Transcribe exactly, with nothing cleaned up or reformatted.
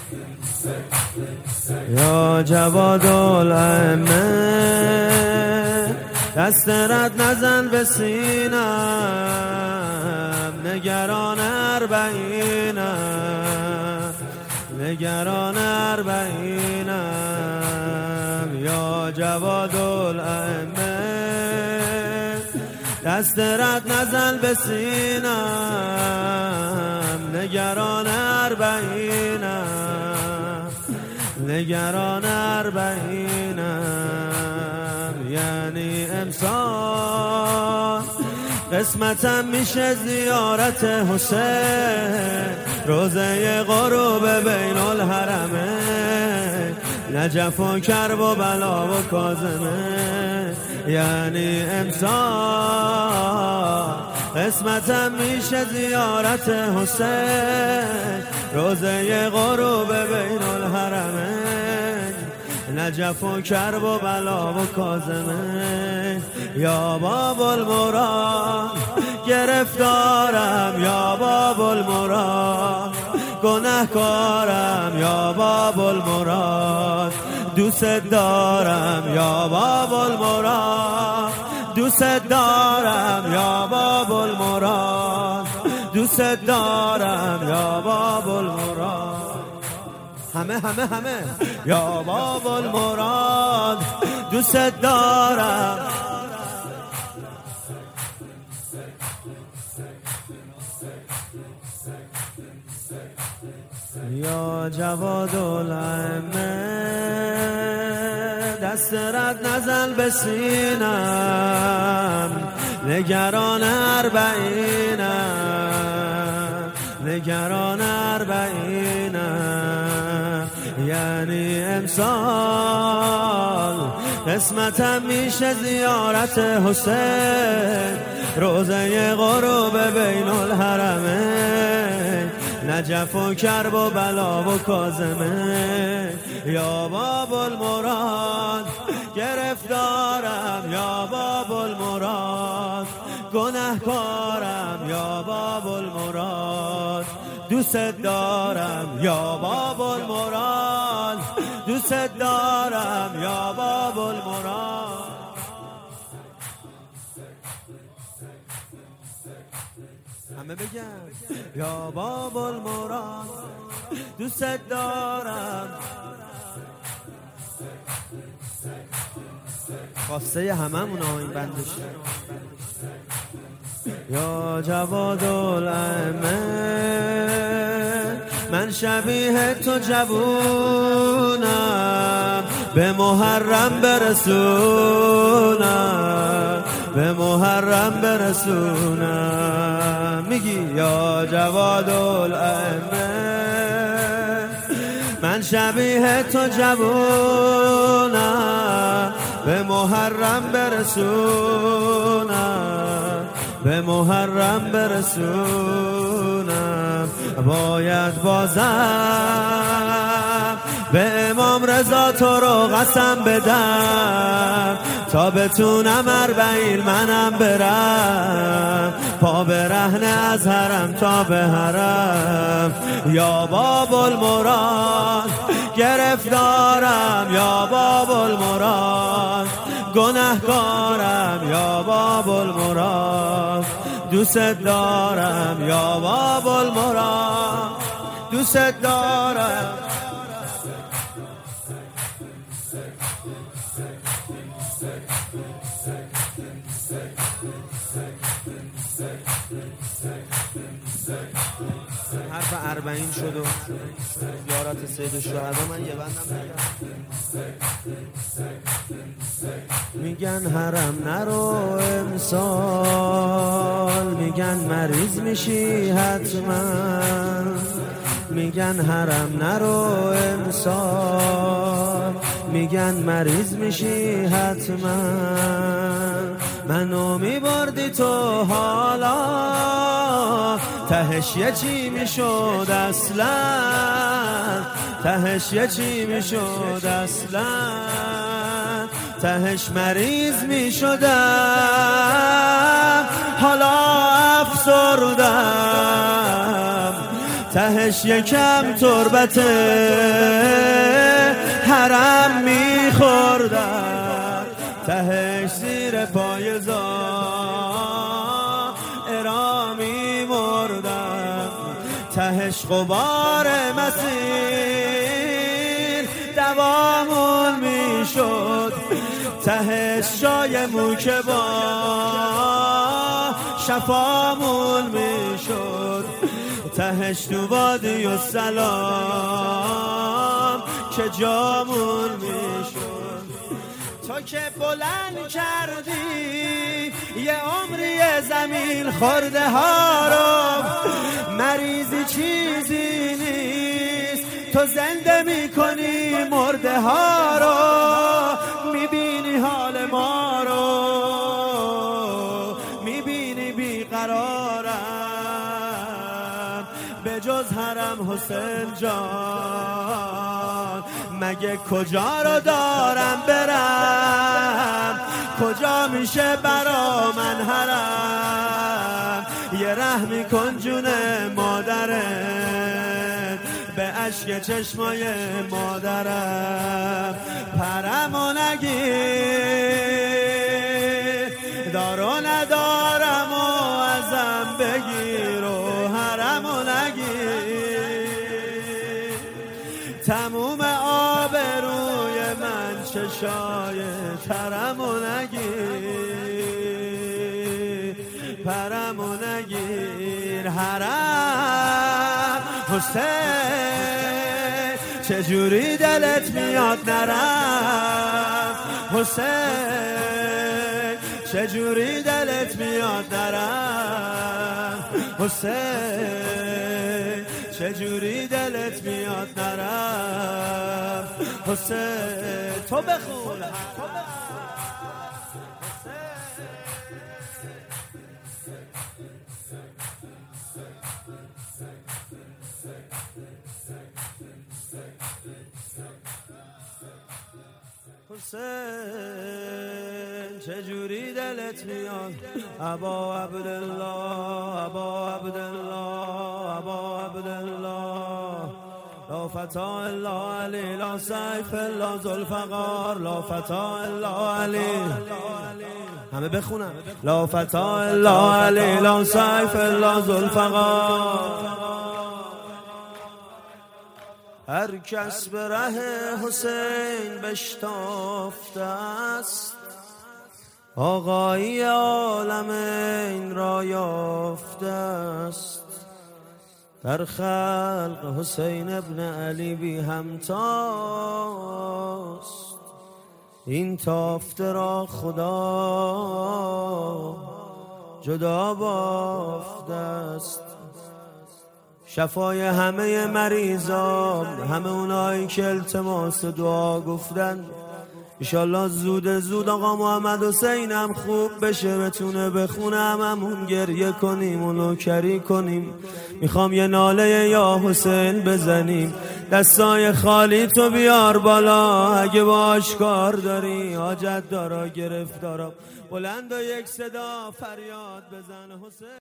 یا جواد الائمه دست رد نزن به سینم، نگران اربعینم، نگران اربعینم. یا جواد الائمه دست رد نزن به سینم، نگران اربعینم، نگران اربعینم. یعنی امسال قسمتم میشه زیارت حسین، روزه غروب بین الحرمه، نجف و کرب و بلا و کاظمه. یعنی امسال قسمتم میشه زیارت حسین، روزه غروب بین الحرمه، نجف و کرب و بلا و کاظمه. یا باب المراد گرفتارم، یا باب المراد گناهکارم، یا باب المراد دوست دارم، یا باب المراد دوست دارم، یا باب المراد دوست دارم، یا باب المراد. همه همه همه یا باب المراد دوست دارم. یا جواد الائمه دست رد نزن به سینم، نگران اربعینم، نگران اربعینم. یعنی امسال قسمتم میشه زیارت حسین، روزه غروب بین الحرمه، نجف و کرب و بلا و کاظمه. یا باب المراد گرفتارم، یا باب المراد گناهکارم، یا باب المراد دوست دارم، یا باب المراد دوست دارم، یا باب المراد. همه بگم یا باب المراد دوست دارم. خواسته هممون ها این بندش. یا جواد الائمه من شبیه تو جوونم، به محرم برسونم، به محرم برسونم. میگی یا جواد الائمه من شبیه تو جوونم، به محرم برسونم، به محرم برسونم. باید بازم به امام رضا تو رو قسم بدم، تا بتونم اربعین منم برم، پا برهنه از حرم تا به حرم. یا باب المراد گرفتارم، یا باب المراد گناهکارم، یا باب المراد دوست دارم، یا باب المراد دوست دارم. حرف اربعین شد و زیارت سید الشهدا. من یه بندم میگن حرم نرو امسال، میگن مریض میشی حتما، میگن حرم نرو امسال، میگن مریض میشی حتما. منو میبردی تو حالا، تهش یه چی میشد اصلا، تهش یه چی میشد اصلا، تهش مریض میشدم، حالا افسردم، تهش یکم تربت حرم میخوردم، تهش زیر پای زائرا میمردم، تهش غبار مسیر دوامون میشد، تهش شای موکه با شفامون میشد، تهش تو وادی و سلام که جامون میشد. تو که بلند کردی یه عمری زمین خورده ها رو، مریضی چیزی نیست، تو زنده میکنی مرده ها رو، میبینی حال ما رو، میبینی بیقرارم به جز حرم حسین جان، مگه کجا رو دارم برم، کجا میشه برا من حرم، یه رحمی کن جون مادرت به اشک چشمای مادرم، پرمو نگیر دارو ندارم و ازم بگیر و حرمو نگیر، تموم آبروی من چشای ترمو نگیر، پرمو نگیر. حرم حسین چجوری دلت میاد نرم، حسین چجوری دلت میاد نرم، حسین چجوری دلت میاد نرم، حسین تو بخون. حسین چجوری دلت میاد، ابا عبدالله ابا عبدالله ابا عبدالله، لا فتا الا علی لا سیف الا ذوالفقار، لا فتا الا علی، همه بخونم، لا فتا الا علی لا سیف الا ذوالفقار. هر کس به ره حسین بشتافته است، آقایی عالم این را یافته است، در خلق حسین ابن علی بی همتاست، این تافته را خدا جدا بافته است. شفای همه مریضان، همه اونایی که التماس دعا گفتن، انشالله زود زود آقا محمد حسین هم خوب بشه، بتونه بخونه، هممون گریه کنیم و نوکری کنیم. میخوام یه ناله یا حسین بزنیم، دستای خالی تو بیار بالا، اگه باش کار داری حاجت دارا گرفتارا، بلند و یک صدا فریاد بزن حسین.